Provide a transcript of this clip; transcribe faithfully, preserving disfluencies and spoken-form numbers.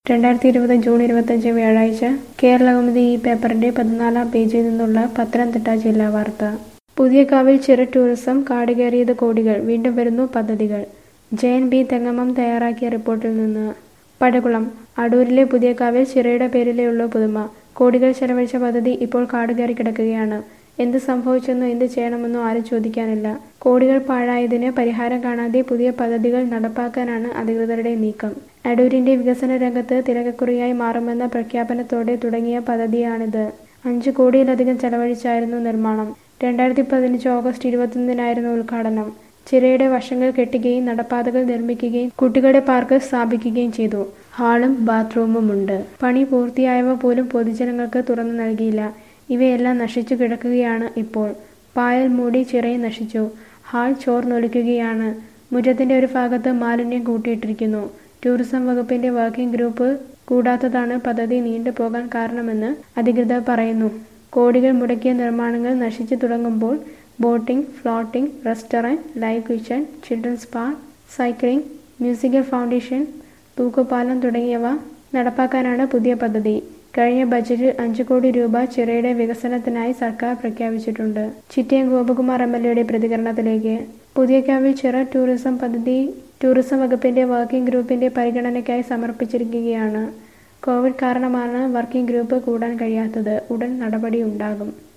രണ്ടായിരത്തി ഇരുപത് ജൂൺ ഇരുപത്തഞ്ച് വ്യാഴാഴ്ച കേരളകൗമുദി ഈ പേപ്പറിന്റെ പതിനാലാം പേജിൽ നിന്നുള്ള പത്തനംതിട്ട ജില്ലാ വാർത്ത. പുതിയകാവിൽ ചിറ ടൂറിസം കാടുകയറിയത് കോടികൾ, വീണ്ടും വരുന്നു പദ്ധതികൾ. ജയൻ ബി തെങ്ങമം തയ്യാറാക്കിയ റിപ്പോർട്ടിൽ നിന്ന്. പടകുളം. അടൂരിലെ പുതിയകാവിൽ ചിറയുടെ പേരിലേയുള്ളൂ പുതുമ. കോടികൾ ചെലവഴിച്ച പദ്ധതി ഇപ്പോൾ കാടുകയറി കിടക്കുകയാണ്. എന്ത് സംഭവിച്ചെന്നോ എന്ത് ചെയ്യണമെന്നോ ആരും ചോദിക്കാനില്ല. കോടികൾ പാഴായതിന് പരിഹാരം കാണാതെ പുതിയ പദ്ധതികൾ നടപ്പാക്കാനാണ് അധികൃതരുടെ നീക്കം. അടൂരിന്റെ വികസന രംഗത്ത് തിലകക്കുറിയായി മാറുമെന്ന പ്രഖ്യാപനത്തോടെ തുടങ്ങിയ പദ്ധതിയാണിത്. അഞ്ചു കോടിയിലധികം ചെലവഴിച്ചായിരുന്നു നിർമ്മാണം. രണ്ടായിരത്തി പതിനഞ്ച് ഓഗസ്റ്റ് ഇരുപത്തൊന്നിനായിരുന്നു ഉദ്ഘാടനം. ചിറയുടെ വശങ്ങൾ കെട്ടുകയും നടപ്പാതകൾ നിർമ്മിക്കുകയും കുട്ടികളുടെ പാർക്ക് സ്ഥാപിക്കുകയും ചെയ്തു. ഹാളും ബാത്റൂമുമുണ്ട്. പണി പൂർത്തിയായവ പോലും പൊതുജനങ്ങൾക്ക് തുറന്നു നൽകിയില്ല. ഇവയെല്ലാം നശിച്ചു കിടക്കുകയാണ് ഇപ്പോൾ. പായൽ മൂടി ചിറയും നശിച്ചു. ഹാൾ ചോർന്നൊലിക്കുകയാണ്. മുറ്റത്തിന്റെ ഒരു ഭാഗത്ത് മാലിന്യം കൂട്ടിയിട്ടിരിക്കുന്നു. ടൂറിസം വകുപ്പിന്റെ വർക്കിംഗ് ഗ്രൂപ്പ് കൂടാത്തതാണ് പദ്ധതി നീണ്ടുപോകാൻ കാരണമെന്ന് അധികൃതർ പറയുന്നു. കോടികൾ മുടക്കിയ നിർമ്മാണങ്ങൾ നശിച്ചു തുടങ്ങുമ്പോൾ boating, floating, restaurant, live kitchen, children's park, cycling, musical foundation, തൂക്കുപാലം തുടങ്ങിയവ നടപ്പാക്കാനാണ് പുതിയ പദ്ധതി. കഴിഞ്ഞ ബജറ്റിൽ അഞ്ചു കോടി രൂപ ചിറയുടെ വികസനത്തിനായി സർക്കാർ പ്രഖ്യാപിച്ചിട്ടുണ്ട്. ചിറ്റയം ഗോപകുമാർ എം എൽ എയുടെ പ്രതികരണത്തിലേക്ക്. പുതിയകാവിൽ ചിറ ടൂറിസം പദ്ധതി ടൂറിസം വകുപ്പിന്റെ വർക്കിംഗ് ഗ്രൂപ്പിന്റെ പരിഗണനയ്ക്കായി സമർപ്പിച്ചിരിക്കുകയാണ്. കോവിഡ് കാരണമാണ് വർക്കിംഗ് ഗ്രൂപ്പ് കൂടാൻ കഴിയാത്തത്. ഉടൻ നടപടി ഉണ്ടാകും.